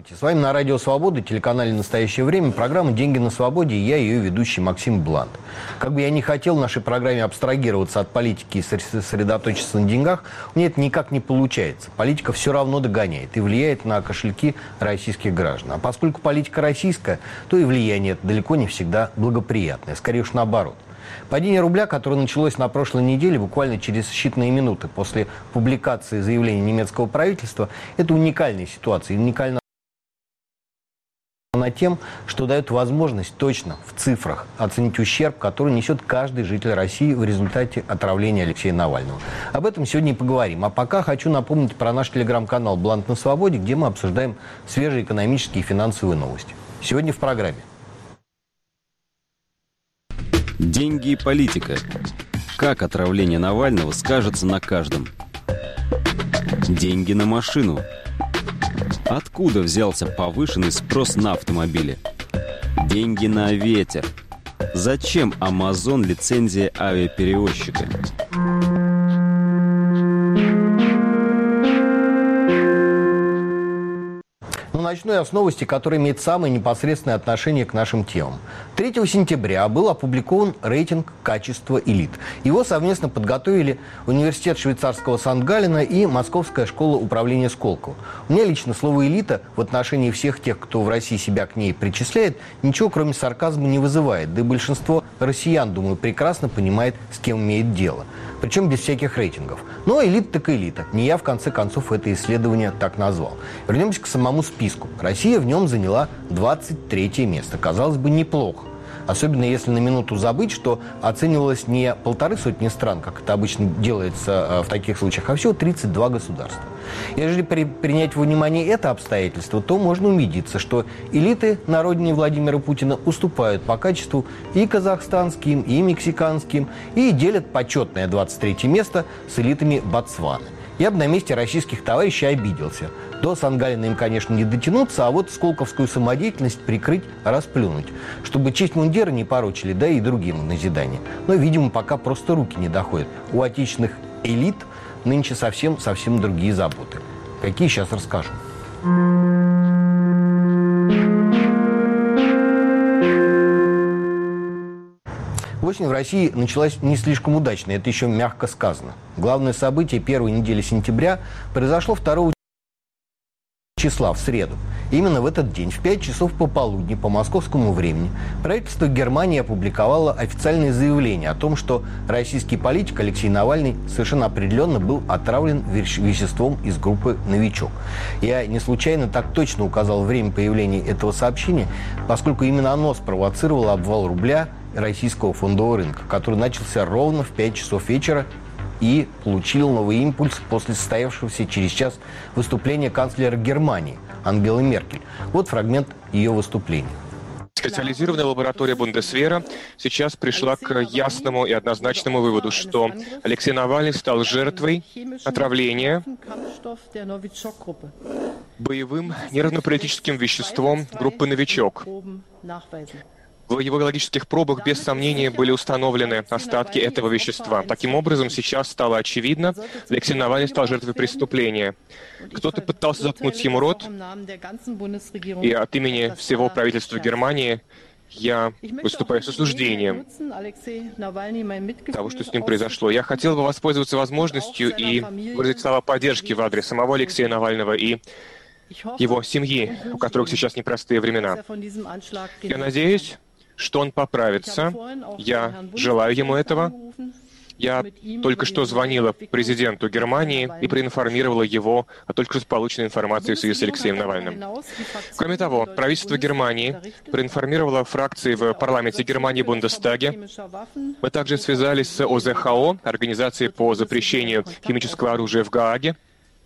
Здравствуйте. С вами на Радио Свобода, телеканале «Настоящее время», программа «Деньги на свободе», и я, ее ведущий Максим Блант. Как бы я ни хотел в нашей программе абстрагироваться от политики и сосредоточиться на деньгах, у меня это никак не получается. Политика все равно догоняет и влияет на кошельки российских граждан. А поскольку политика российская, то и влияние далеко не всегда благоприятное, скорее уж наоборот. Падение рубля, которое началось на прошлой неделе, буквально через считанные минуты после публикации заявления немецкого правительства, это уникальная ситуация. Уникальна она тем, что дает возможность точно в цифрах оценить ущерб, который несет каждый житель России в результате отравления Алексея Навального. Об этом сегодня и поговорим. А пока хочу напомнить про наш телеграм-канал «Блант на свободе», где мы обсуждаем свежие экономические и финансовые новости. Сегодня в программе. Деньги и политика. Как отравление Навального скажется на каждом? Деньги на машину. Откуда взялся повышенный спрос на автомобили? Деньги на ветер. Зачем Amazon лицензия авиаперевозчика? Начну я с новости, которая имеет самое непосредственное отношение к нашим темам. 3 сентября был опубликован рейтинг качества элит. Его совместно подготовили Университет швейцарского Сант-Галлена и Московская школа управления Сколково. У меня лично слово «элита» в отношении всех тех, кто в России себя к ней причисляет, ничего кроме сарказма не вызывает. Да и большинство россиян, думаю, прекрасно понимает, с кем имеет дело. Причем без всяких рейтингов. Но элита так элита. Не я, в конце концов, это исследование так назвал. Вернемся к самому списку. Россия в нем заняла 23 место. Казалось бы, неплохо. Особенно если на минуту забыть, что оценивалось не 150 стран, как это обычно делается в таких случаях, а всего 32 государства. Если принять во внимание это обстоятельство, то можно убедиться, что элиты на родине Владимира Путина уступают по качеству и казахстанским, и мексиканским, и делят почетное 23 место с элитами Ботсваны. Я бы на месте российских товарищей обиделся. До Сан-Галлена им, конечно, не дотянуться, а вот сколковскую самодеятельность прикрыть, расплюнуть. Чтобы честь мундира не порочили, да и другим назидания. Но, видимо, пока просто руки не доходят. У отечественных элит нынче совсем другие заботы. Какие, сейчас расскажу. Осень в России началась не слишком удачно, это еще мягко сказано. Главное событие первой недели сентября произошло 2 числа, в среду. Именно в этот день, в 5 часов пополудни по московскому времени, правительство Германии опубликовало официальное заявление о том, что российский политик Алексей Навальный совершенно определенно был отравлен веществом из группы «Новичок». Я не случайно так точно указал время появления этого сообщения, поскольку именно оно спровоцировало обвал рубля российского фондового рынка, который начался ровно в 5 часов вечера и получил новый импульс после состоявшегося через час выступления канцлера Германии Ангелы Меркель. Вот фрагмент ее выступления. Специализированная лаборатория Бундесвера сейчас пришла к ясному и однозначному выводу, что Алексей Навальный стал жертвой отравления боевым нервно-паралитическим веществом группы «Новичок». В его биологических пробах, без сомнения, были установлены остатки этого вещества. Таким образом, сейчас стало очевидно, Алексей Навальный стал жертвой преступления. Кто-то пытался заткнуть ему рот, и от имени всего правительства Германии я выступаю с осуждением того, что с ним произошло. Я хотел бы воспользоваться возможностью и выразить слова поддержки в адрес самого Алексея Навального и его семьи, у которых сейчас непростые времена. Я надеюсь, что он поправится. Я желаю ему этого. Я только что звонила президенту Германии и проинформировала его о только что полученной информации в связи с Алексеем Навальным. Кроме того, правительство Германии проинформировало фракции в парламенте Германии Бундестаге. Мы также связались с ОЗХО, Организацией по запрещению химического оружия в Гааге.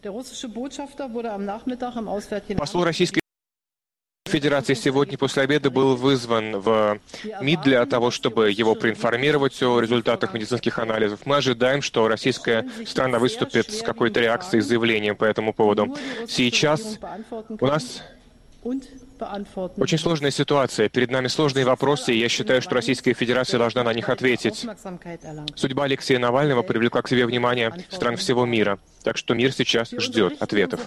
Посол Российской Федерации сегодня после обеда был вызван в МИД для того, чтобы его проинформировать о результатах медицинских анализов. Мы ожидаем, что российская страна выступит с какой-то реакцией, заявлением по этому поводу. Сейчас у нас Очень сложная ситуация. Перед нами сложные вопросы, и я считаю, что Российская Федерация должна на них ответить. Судьба Алексея Навального привлекла к себе внимание стран всего мира. Так что мир сейчас ждет ответов.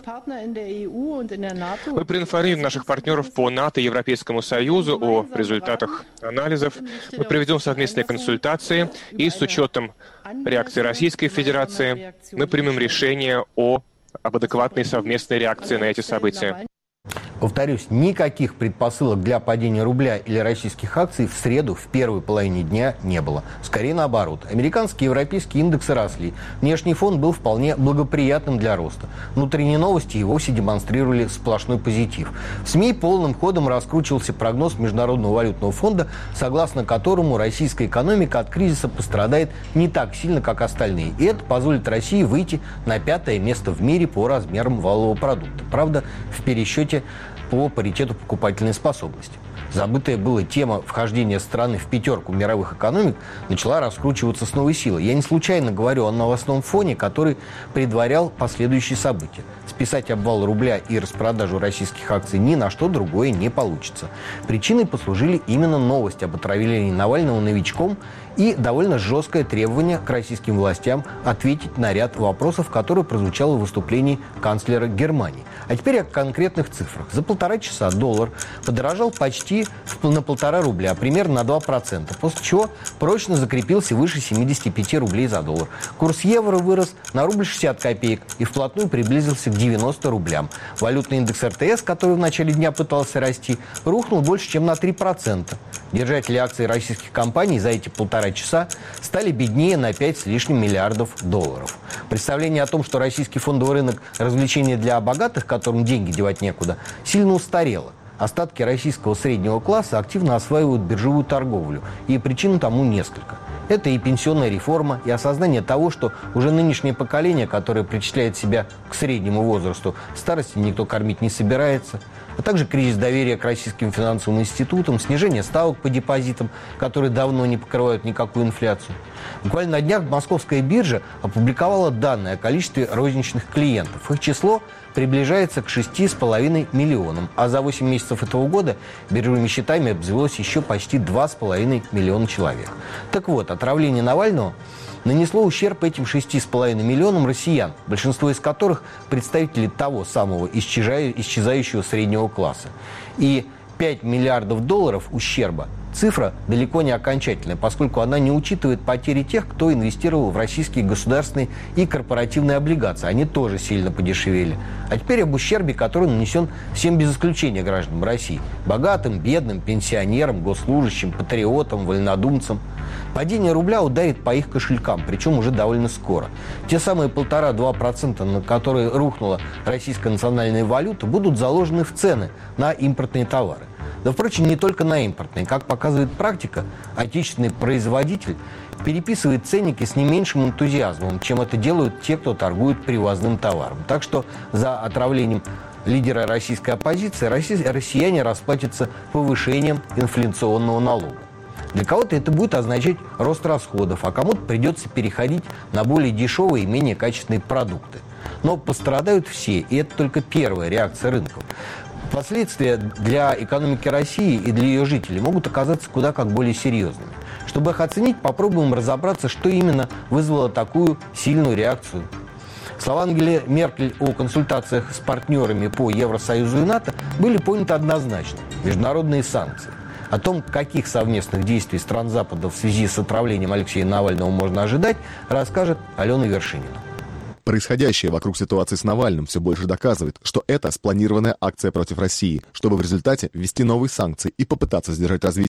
Мы проинформируем наших партнеров по НАТО и Европейскому Союзу о результатах анализов. Мы проведем совместные консультации, и с учетом реакции Российской Федерации мы примем решение об адекватной совместной реакции на эти события. Повторюсь, никаких предпосылок для падения рубля или российских акций в среду в первой половине дня не было. Скорее наоборот. Американские и европейские индексы росли. Внешний фон был вполне благоприятным для роста. Внутренние новости и вовсе демонстрировали сплошной позитив. В СМИ полным ходом раскручивался прогноз Международного валютного фонда, согласно которому российская экономика от кризиса пострадает не так сильно, как остальные. И это позволит России выйти на 5-е место в мире по размерам валового продукта. Правда, в пересчете по паритету покупательной способности. Забытая была тема вхождения страны в пятерку мировых экономик начала раскручиваться с новой силой. Я не случайно говорю о новостном фоне, который предварял последующие события. Списать обвал рубля и распродажу российских акций ни на что другое не получится. Причиной послужили именно новости об отравлении Навального новичком и довольно жесткое требование к российским властям ответить на ряд вопросов, которые прозвучало в выступлении канцлера Германии. А теперь о конкретных цифрах. За 1,5 часа доллар подорожал почти на 1,5 рубля, примерно на 2%, после чего прочно закрепился выше 75 рублей за доллар. Курс евро вырос на рубль 60 копеек и вплотную приблизился к 90 рублям. Валютный индекс РТС, который в начале дня пытался расти, рухнул больше, чем на 3%. Держатели акций российских компаний за эти 1,5 часа стали беднее на 5 с лишним миллиардов долларов. Представление о том, что российский фондовый рынок – развлечение для богатых, которым деньги девать некуда, сильно устарело. Остатки российского среднего класса активно осваивают биржевую торговлю, и причин тому несколько. Это и пенсионная реформа, и осознание того, что уже нынешнее поколение, которое причисляет себя к среднему возрасту, старости никто кормить не собирается, а также кризис доверия к российским финансовым институтам, снижение ставок по депозитам, которые давно не покрывают никакую инфляцию. Буквально на днях Московская биржа опубликовала данные о количестве розничных клиентов. Их число приближается к 6,5 миллионам, а за 8 месяцев этого года биржевыми счетами обзавелось еще почти 2,5 миллиона человек. Так вот, отравление Навального нанесло ущерб этим 6,5 миллионам россиян, большинство из которых представители того самого исчезающего среднего класса. И 5 миллиардов долларов ущерба – цифра далеко не окончательная, поскольку она не учитывает потери тех, кто инвестировал в российские государственные и корпоративные облигации. Они тоже сильно подешевели. А теперь об ущербе, который нанесен всем без исключения гражданам России. Богатым, бедным, пенсионерам, госслужащим, патриотам, вольнодумцам. Падение рубля ударит по их кошелькам, причем уже довольно скоро. Те самые 1,5-2%, на которые рухнула российская национальная валюта, будут заложены в цены на импортные товары. Да, впрочем, не только на импортные. Как показывает практика, отечественный производитель переписывает ценники с не меньшим энтузиазмом, чем это делают те, кто торгует привозным товаром. Так что за отравлением лидера российской оппозиции россияне расплатятся повышением инфляционного налога. Для кого-то это будет означать рост расходов, а кому-то придется переходить на более дешевые и менее качественные продукты. Но пострадают все, и это только первая реакция рынков. Последствия для экономики России и для ее жителей могут оказаться куда как более серьезными. Чтобы их оценить, попробуем разобраться, что именно вызвало такую сильную реакцию. Слова Ангелы Меркель о консультациях с партнерами по Евросоюзу и НАТО были поняты однозначно – международные санкции. О том, каких совместных действий стран Запада в связи с отравлением Алексея Навального можно ожидать, расскажет Алена Вершинина. Происходящее вокруг ситуации с Навальным все больше доказывает, что это спланированная акция против России, чтобы в результате ввести новые санкции и попытаться сдержать развитие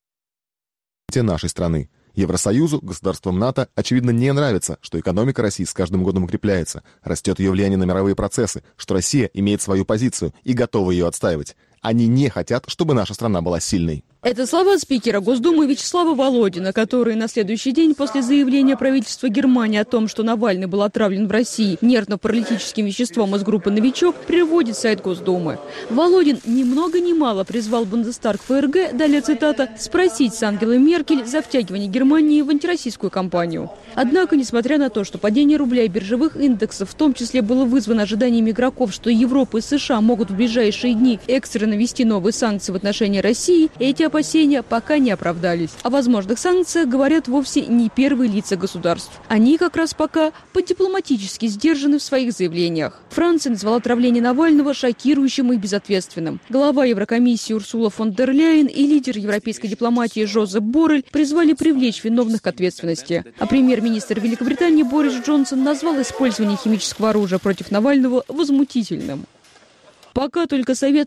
нашей страны. Евросоюзу, государствам НАТО, очевидно, не нравится, что экономика России с каждым годом укрепляется, растет ее влияние на мировые процессы, что Россия имеет свою позицию и готова ее отстаивать. Они не хотят, чтобы наша страна была сильной. Это слова спикера Госдумы Вячеслава Володина, который на следующий день после заявления правительства Германии о том, что Навальный был отравлен в России нервно-паралитическим веществом из группы «Новичок», приводит сайт Госдумы. Володин ни много ни мало призвал Бундестаг ФРГ, далее цитата, «спросить с Ангелой Меркель за втягивание Германии в антироссийскую кампанию». Однако, несмотря на то, что падение рубля и биржевых индексов в том числе было вызвано ожиданиями игроков, что Европа и США могут в ближайшие дни экстренно ввести новые санкции в отношении России, эти опасения пока не оправдались. О возможных санкциях говорят вовсе не первые лица государств. Они как раз пока дипломатически сдержаны в своих заявлениях. Франция назвала отравление Навального шокирующим и безответственным. Глава Еврокомиссии Урсула фон дер Ляйен и лидер европейской дипломатии Жозеп Боррель призвали привлечь виновных к ответственности. А премьер-министр Великобритании Борис Джонсон назвал использование химического оружия против Навального возмутительным. Пока только Совет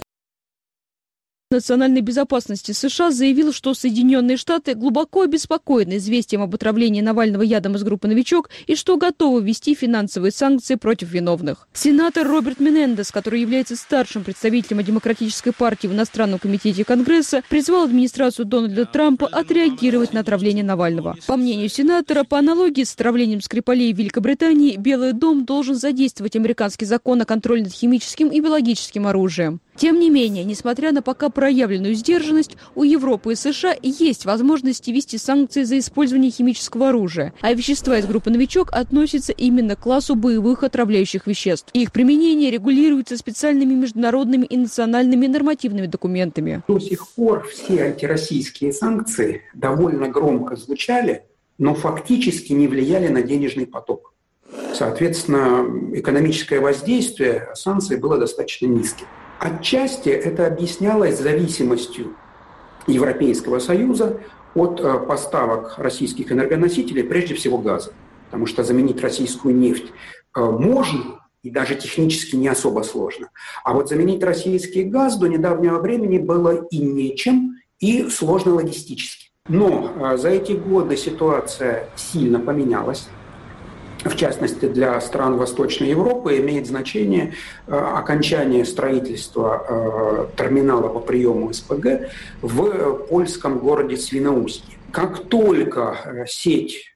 национальной безопасности США заявил, что Соединенные Штаты глубоко обеспокоены известием об отравлении Навального ядом из группы «Новичок» и что готовы ввести финансовые санкции против виновных. Сенатор Роберт Менендес, который является старшим представителем Демократической партии в иностранном комитете Конгресса, призвал администрацию Дональда Трампа отреагировать на отравление Навального. По мнению сенатора, по аналогии с отравлением Скрипалей в Великобритании, Белый дом должен задействовать американский закон о контроле над химическим и биологическим оружием. Тем не менее, несмотря на пока проявленную сдержанность, у Европы и США есть возможность ввести санкции за использование химического оружия, а вещества из группы «Новичок» относятся именно к классу боевых отравляющих веществ. Их применение регулируется специальными международными и национальными нормативными документами. До сих пор все антироссийские санкции довольно громко звучали, но фактически не влияли на денежный поток. Соответственно, экономическое воздействие санкций было достаточно низким. Отчасти это объяснялось зависимостью Европейского Союза от поставок российских энергоносителей, прежде всего газа. Потому что заменить российскую нефть можно, и даже технически не особо сложно. А вот заменить российский газ до недавнего времени было и нечем, и сложно логистически. Но за эти годы ситуация сильно поменялась. В частности, для стран Восточной Европы имеет значение окончание строительства терминала по приему СПГ в польском городе Свиноустье. Как только сеть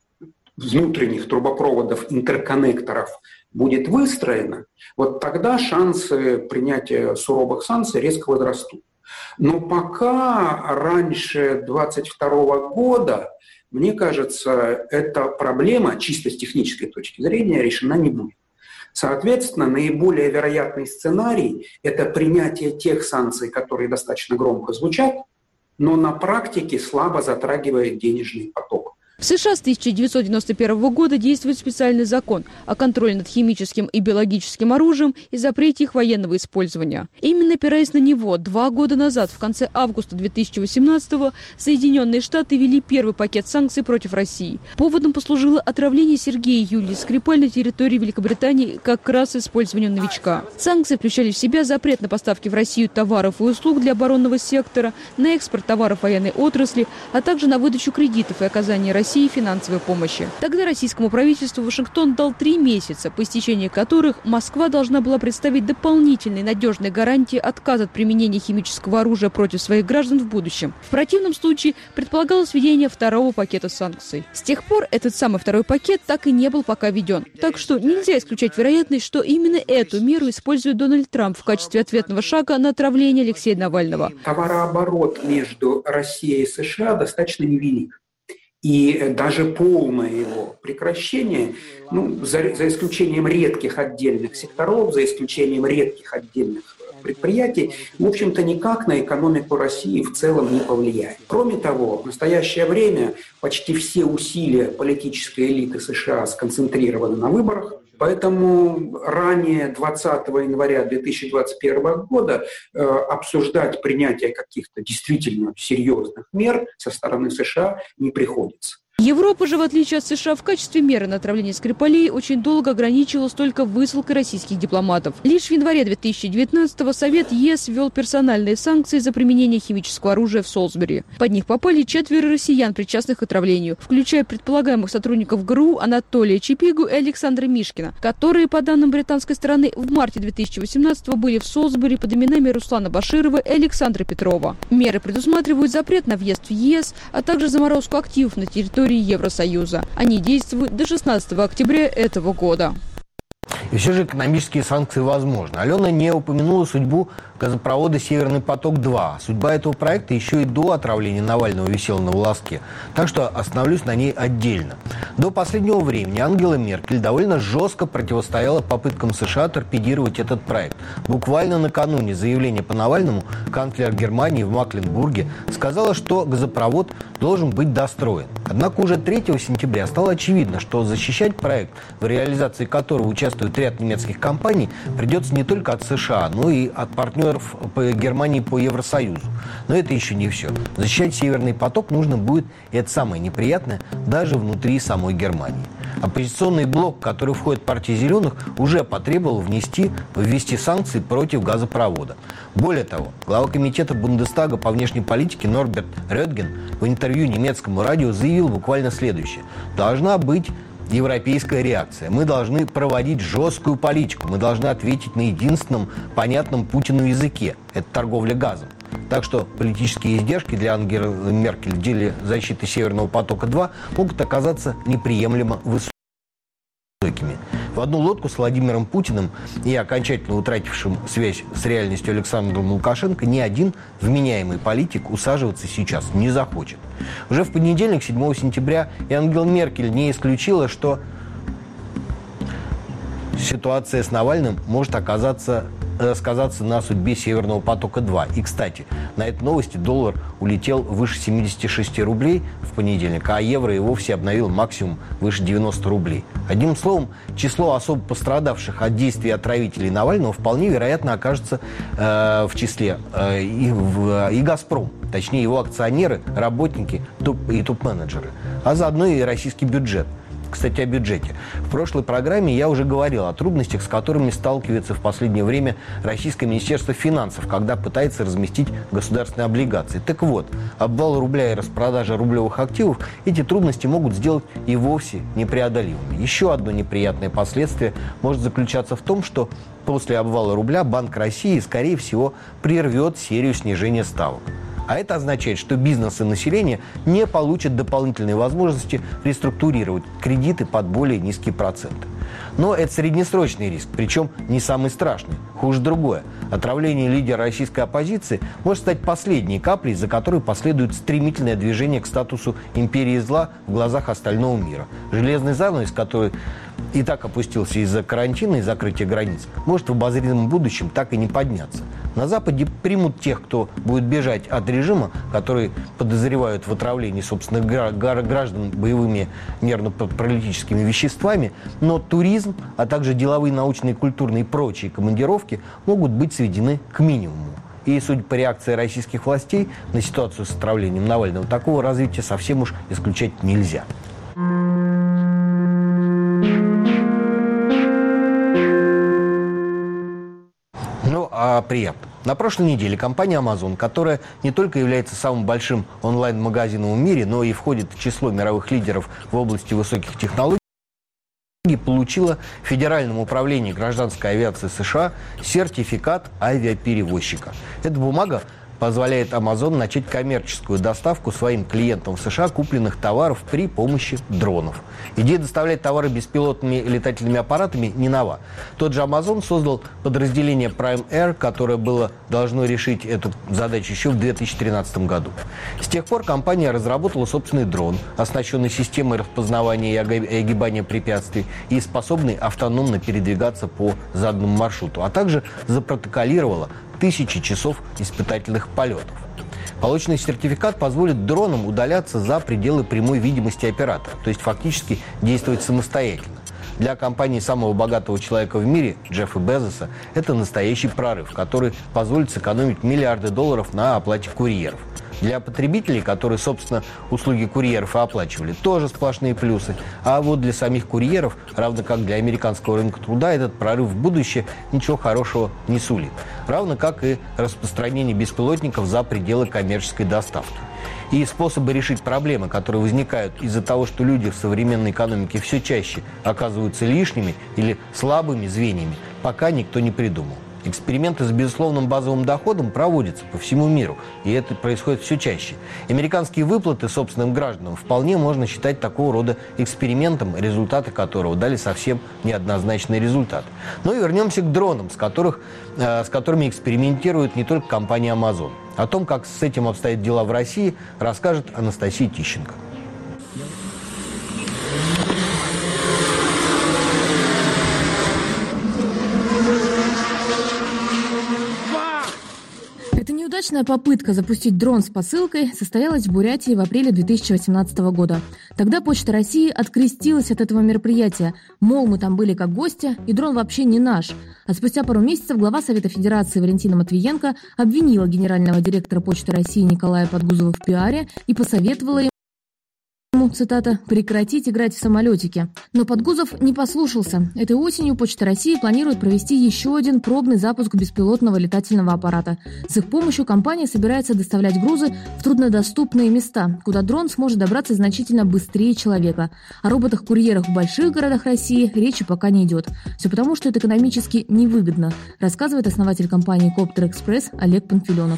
внутренних трубопроводов, интерконнекторов будет выстроена, вот тогда шансы принятия суровых санкций резко возрастут. Но пока раньше 2022 года, мне кажется, эта проблема чисто с технической точки зрения решена не будет. Соответственно, наиболее вероятный сценарий – это принятие тех санкций, которые достаточно громко звучат, но на практике слабо затрагивает денежный поток. В США с 1991 года действует специальный закон о контроле над химическим и биологическим оружием и запрете их военного использования. Именно опираясь на него, 2 года назад, в конце августа 2018-го, Соединенные Штаты ввели первый пакет санкций против России. Поводом послужило отравление Сергея и Юлии Скрипаль на территории Великобритании как раз использованием «Новичка». Санкции включали в себя запрет на поставки в Россию товаров и услуг для оборонного сектора, на экспорт товаров военной отрасли, а также на выдачу кредитов и оказание России финансовой помощи. Тогда российскому правительству Вашингтон дал 3 месяца, по истечении которых Москва должна была представить дополнительные надежные гарантии отказа от применения химического оружия против своих граждан в будущем. В противном случае предполагалось введение второго пакета санкций. С тех пор этот самый второй пакет так и не был пока введен. Так что нельзя исключать вероятность, что именно эту меру использует Дональд Трамп в качестве ответного шага на отравление Алексея Навального. Товарооборот между Россией и США достаточно невелик. И даже полное его прекращение, за исключением редких отдельных секторов, за исключением редких отдельных предприятий, в общем-то, никак на экономику России в целом не повлияет. Кроме того, в настоящее время почти все усилия политической элиты США сконцентрированы на выборах. Поэтому ранее 20 января 2021 года обсуждать принятие каких-то действительно серьезных мер со стороны США не приходится. Европа же, в отличие от США, в качестве меры на отравление Скрипалей очень долго ограничивалась только высылкой российских дипломатов. Лишь в январе 2019-го Совет ЕС ввел персональные санкции за применение химического оружия в Солсбери. Под них попали 4 россиян, причастных к отравлению, включая предполагаемых сотрудников ГРУ Анатолия Чипигу и Александра Мишкина, которые, по данным британской стороны, в марте 2018-го были в Солсбери под именами Руслана Баширова и Александра Петрова. Меры предусматривают запрет на въезд в ЕС, а также заморозку активов на территории Евросоюза. Они действуют до 16 октября этого года. И все же экономические санкции возможны. Алена не упомянула судьбу газопровода «Северный поток-2». Судьба этого проекта еще и до отравления Навального висела на волоске. Так что остановлюсь на ней отдельно. До последнего времени Ангела Меркель довольно жестко противостояла попыткам США торпедировать этот проект. Буквально накануне заявления по Навальному канцлер Германии в Мекленбурге сказала, что газопровод должен быть достроен. Однако уже 3 сентября стало очевидно, что защищать проект, в реализации которого участвует ряд немецких компаний, придется не только от США, но и от партнеров по Германии по Евросоюзу. Но это еще не все. Защищать Северный поток нужно будет, и это самое неприятное, даже внутри самой Германии. Оппозиционный блок, который входит в партию «Зеленых», уже потребовал ввести санкции против газопровода. Более того, глава комитета Бундестага по внешней политике Норберт Рёдген в интервью немецкому радио заявил буквально следующее. Должна быть европейская реакция. Мы должны проводить жесткую политику. Мы должны ответить на единственном понятном Путину языке. Это торговля газом. Так что политические издержки для Ангелы Меркель в деле защиты Северного потока-2 могут оказаться неприемлемо высокими. В одну лодку с Владимиром Путиным и окончательно утратившим связь с реальностью Александром Лукашенко ни один вменяемый политик усаживаться сейчас не захочет. Уже в понедельник, 7 сентября, и Ангела Меркель не исключила, что ситуация с Навальным может сказаться на судьбе Северного потока-2. И, кстати, на этой новости доллар улетел выше 76 рублей в понедельник, а евро и вовсе обновил максимум выше 90 рублей. Одним словом, число особо пострадавших от действий отравителей Навального вполне вероятно окажется в числе и «Газпром», точнее его акционеры, работники и топ-менеджеры, а заодно и российский бюджет. Кстати, о бюджете. В прошлой программе я уже говорил о трудностях, с которыми сталкивается в последнее время Российское Министерство финансов, когда пытается разместить государственные облигации. Так вот, обвал рубля и распродажа рублевых активов эти трудности могут сделать и вовсе непреодолимыми. Еще одно неприятное последствие может заключаться в том, что после обвала рубля Банк России, скорее всего, прервет серию снижения ставок. А это означает, что бизнес и население не получат дополнительные возможности реструктурировать кредиты под более низкие проценты. Но это среднесрочный риск, причем не самый страшный. Хуже другое. Отравление лидера российской оппозиции может стать последней каплей, за которой последует стремительное движение к статусу империи зла в глазах остального мира. Железный занавес, который и так опустился из-за карантина и закрытия границ, может в обозримом будущем так и не подняться. На Западе примут тех, кто будет бежать от режима, который подозревают в отравлении собственных граждан боевыми нервно-паралитическими веществами, но туризм, а также деловые, научные, культурные и прочие командировки могут быть сведены к минимуму. И, судя по реакции российских властей на ситуацию с отравлением Навального, такого развития совсем уж исключать нельзя. Приятно. На прошлой неделе компания Amazon, которая не только является самым большим онлайн-магазином в мире, но и входит в число мировых лидеров в области высоких технологий, получила в Федеральном управлении гражданской авиации США сертификат авиаперевозчика. Эта бумага позволяет Amazon начать коммерческую доставку своим клиентам в США купленных товаров при помощи дронов. Идея доставлять товары беспилотными летательными аппаратами не нова. Тот же Amazon создал подразделение Prime Air, которое должно решить эту задачу еще в 2013 году. С тех пор компания разработала собственный дрон, оснащенный системой распознавания и огибания препятствий и способный автономно передвигаться по заданному маршруту, а также запротоколировала тысячи часов испытательных полетов. Полученный сертификат позволит дронам удаляться за пределы прямой видимости оператора, то есть фактически действовать самостоятельно. Для компании самого богатого человека в мире, Джеффа Безоса, это настоящий прорыв, который позволит сэкономить миллиарды долларов на оплате курьеров. Для потребителей, которые, собственно, услуги курьеров и оплачивали, тоже сплошные плюсы. А вот для самих курьеров, равно как для американского рынка труда, этот прорыв в будущее ничего хорошего не сулит. Равно как и распространение беспилотников за пределы коммерческой доставки. И способы решить проблемы, которые возникают из-за того, что люди в современной экономике все чаще оказываются лишними или слабыми звеньями, пока никто не придумал. Эксперименты с безусловным базовым доходом проводятся по всему миру, и это происходит все чаще. Американские выплаты собственным гражданам вполне можно считать такого рода экспериментом, результаты которого дали совсем неоднозначный результат. Но вернемся к дронам, с которыми экспериментирует не только компания Amazon. О том, как с этим обстоят дела в России, расскажет Анастасия Тищенко. Эта неудачная попытка запустить дрон с посылкой состоялась в Бурятии в апреле 2018 года. Тогда Почта России открестилась от этого мероприятия. Мол, мы там были как гости, и дрон вообще не наш. А спустя пару месяцев глава Совета Федерации Валентина Матвиенко обвинила генерального директора Почты России Николая Подгузова в пиаре и посоветовала ему, цитата, «прекратить играть в самолетики». Но Подгузов не послушался. Этой осенью Почта России планирует провести еще один пробный запуск беспилотного летательного аппарата. С их помощью компания собирается доставлять грузы в труднодоступные места, куда дрон сможет добраться значительно быстрее человека. О роботах-курьерах в больших городах России речи пока не идет. Все потому, что это экономически невыгодно, рассказывает основатель компании Коптер Экспресс Олег Панфиленок.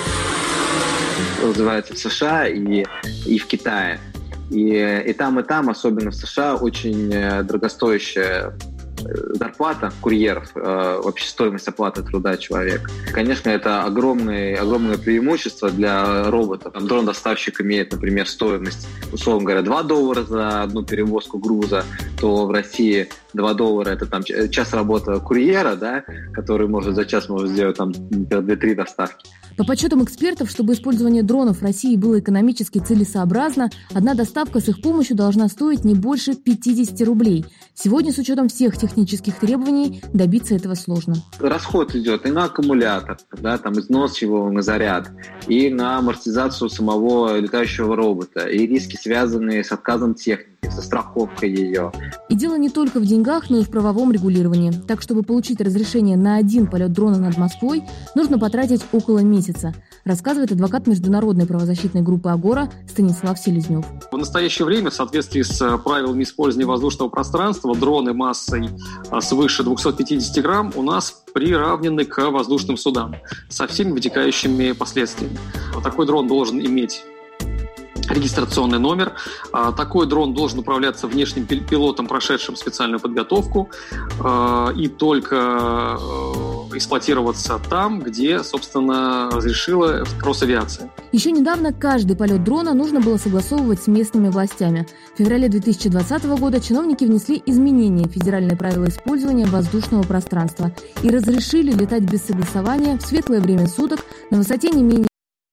Развивается в США и в Китае. И там, особенно в США, очень дорогостоящая зарплата курьеров, вообще стоимость оплаты труда человека. Конечно, это огромное преимущество для роботов. Там дрон-доставщик имеет, например, стоимость, условно говоря, $2 за одну перевозку груза, то в России $2 это там час работы курьера, да, который за час может сделать там 2-3 доставки. По подсчетам экспертов, чтобы использование дронов в России было экономически целесообразно, одна доставка с их помощью должна стоить не больше 50 рублей. Сегодня, с учетом всех технических требований, добиться этого сложно. Расход идет и на аккумулятор, да, там износ его на заряд, и на амортизацию самого летающего робота, и риски, связанные с отказом техники, со страховкой ее. И дело не только в деньгах, но и в правовом регулировании. Так, чтобы получить разрешение на один полет дрона над Москвой, нужно потратить около месяца, рассказывает адвокат международной правозащитной группы «Агора» Станислав Селезнев. В настоящее время, в соответствии с правилами использования воздушного пространства, дроны массой свыше 250 грамм у нас приравнены к воздушным судам со всеми вытекающими последствиями. Такой дрон должен иметь регистрационный номер. Такой дрон должен управляться внешним пилотом, прошедшим специальную подготовку, и только эксплуатироваться там, где, собственно, разрешила Росавиация. Еще недавно каждый полет дрона нужно было согласовывать с местными властями. В феврале 2020 года чиновники внесли изменения в федеральные правила использования воздушного пространства и разрешили летать без согласования в светлое время суток на высоте не менее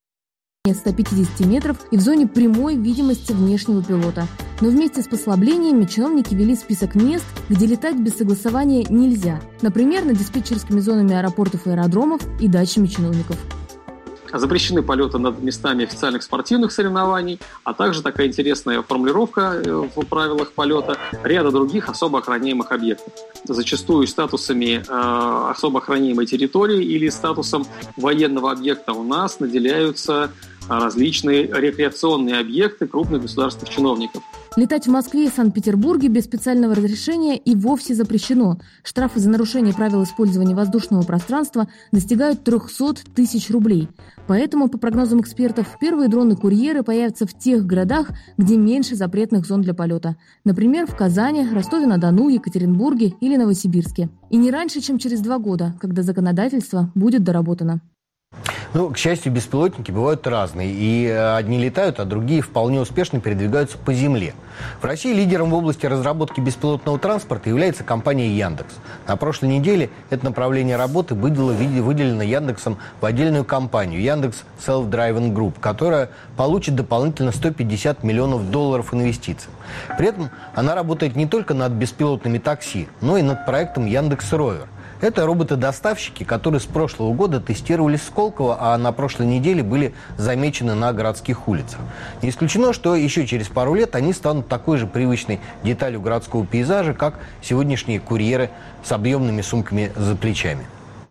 150 метров и в зоне прямой видимости внешнего пилота. Но вместе с послаблениями чиновники ввели список мест, где летать без согласования нельзя. Например, над диспетчерскими зонами аэропортов и аэродромов и дачами чиновников. Запрещены полеты над местами официальных спортивных соревнований, а также такая интересная формулировка в правилах полета ряда других особо охраняемых объектов. Зачастую статусами особо охраняемой территории или статусом военного объекта у нас наделяются различные рекреационные объекты крупных государственных чиновников. Летать в Москве и Санкт-Петербурге без специального разрешения и вовсе запрещено. Штрафы за нарушение правил использования воздушного пространства достигают 300 тысяч рублей. Поэтому, по прогнозам экспертов, первые дроны-курьеры появятся в тех городах, где меньше запретных зон для полета. Например, в Казани, Ростове-на-Дону, Екатеринбурге или Новосибирске. И не раньше, чем через 2 года, когда законодательство будет доработано. К счастью, беспилотники бывают разные. И одни летают, а другие вполне успешно передвигаются по земле. В России лидером в области разработки беспилотного транспорта является компания Яндекс. На прошлой неделе это направление работы было выделено Яндексом в отдельную компанию Яндекс Self-Driving Group, которая получит дополнительно $150 миллионов инвестиций. При этом она работает не только над беспилотными такси, но и над проектом Яндекс.Ровер. Это роботы-доставщики, которые с прошлого года тестировались в Сколково, а на прошлой неделе были замечены на городских улицах. Не исключено, что еще через пару лет они станут такой же привычной деталью городского пейзажа, как сегодняшние курьеры с объемными сумками за плечами.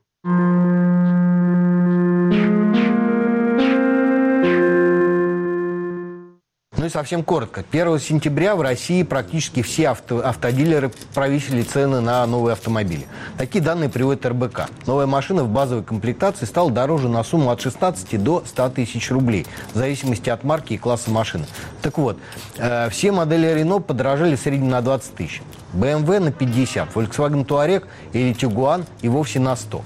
Ну и совсем коротко. 1 сентября в России практически все автодилеры повысили цены на новые автомобили. Такие данные приводит РБК. Новая машина в базовой комплектации стала дороже на сумму от 16 до 100 тысяч рублей, в зависимости от марки и класса машины. Так вот, все модели Renault подорожали в среднем на 20 тысяч. BMW на 50, Volkswagen Touareg или Tiguan и вовсе на 100.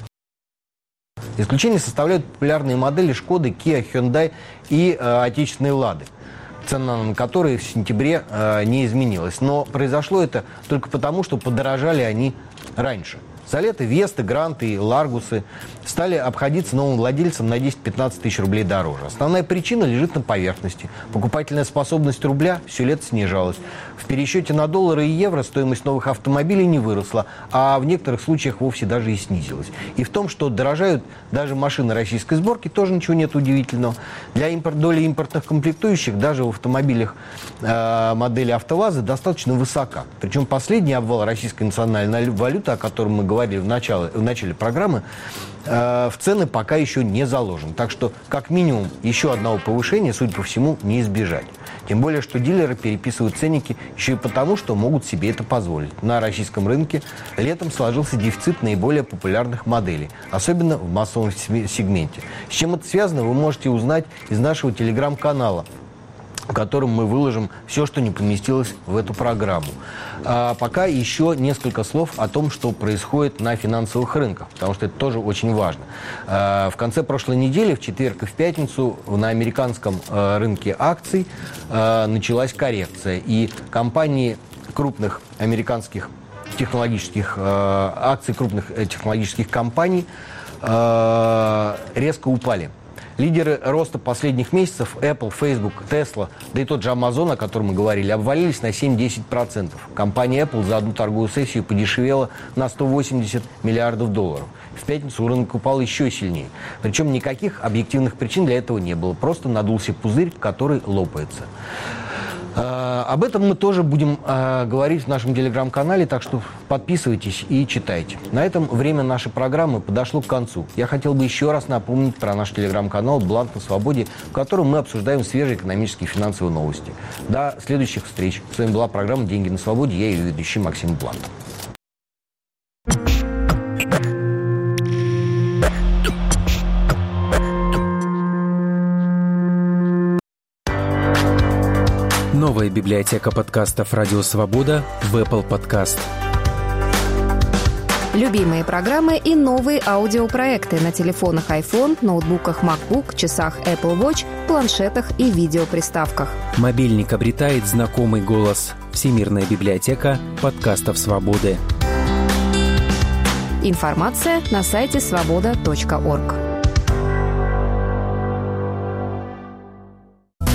Исключение составляют популярные модели Шкоды, Kia, Hyundai и отечественные Лады, цена на которые в сентябре не изменилась. Но произошло это только потому, что подорожали они раньше. За лето Весты, Гранты и Ларгусы стали обходиться новым владельцам на 10-15 тысяч рублей дороже. Основная причина лежит на поверхности. Покупательная способность рубля все лето снижалась. В пересчете на доллары и евро стоимость новых автомобилей не выросла, а в некоторых случаях вовсе даже и снизилась. И в том, что дорожают даже машины российской сборки, тоже ничего нет удивительного. Доля импортных комплектующих даже в автомобилях модели АвтоВАЗа достаточно высока. Причем последний обвал российской национальной валюты, о котором мы говорили в начале программы, в цены пока еще не заложен. Так что, как минимум, еще одного повышения, судя по всему, не избежать. Тем более, что дилеры переписывают ценники еще и потому, что могут себе это позволить. На российском рынке летом сложился дефицит наиболее популярных моделей, особенно в массовом сегменте. С чем это связано, вы можете узнать из нашего телеграм-канала, в котором мы выложим все, что не поместилось в эту программу. А пока еще несколько слов о том, что происходит на финансовых рынках, потому что это тоже очень важно. В конце прошлой недели, в четверг и в пятницу, на американском рынке акций началась коррекция. И компании крупных американских технологических акций крупных технологических компаний резко упали. Лидеры роста последних месяцев Apple, Facebook, Tesla, да и тот же Amazon, о котором мы говорили, обвалились на 7-10%. Компания Apple за одну торговую сессию подешевела на 180 миллиардов долларов. В пятницу рынок упал еще сильнее. Причем никаких объективных причин для этого не было. Просто надулся пузырь, который лопается. Об этом мы тоже будем говорить в нашем телеграм-канале, так что подписывайтесь и читайте. На этом время нашей программы подошло к концу. Я хотел бы еще раз напомнить про наш телеграм-канал «Блант на свободе», в котором мы обсуждаем свежие экономические и финансовые новости. До следующих встреч. С вами была программа «Деньги на свободе». Я ее ведущий Максим Блант. Новая библиотека подкастов «Радио Свобода» в Apple Podcast. Любимые программы и новые аудиопроекты на телефонах iPhone, ноутбуках MacBook, часах Apple Watch, планшетах и видеоприставках. Мобильник обретает знакомый голос. Всемирная библиотека подкастов «Свободы». Информация на сайте svoboda.org.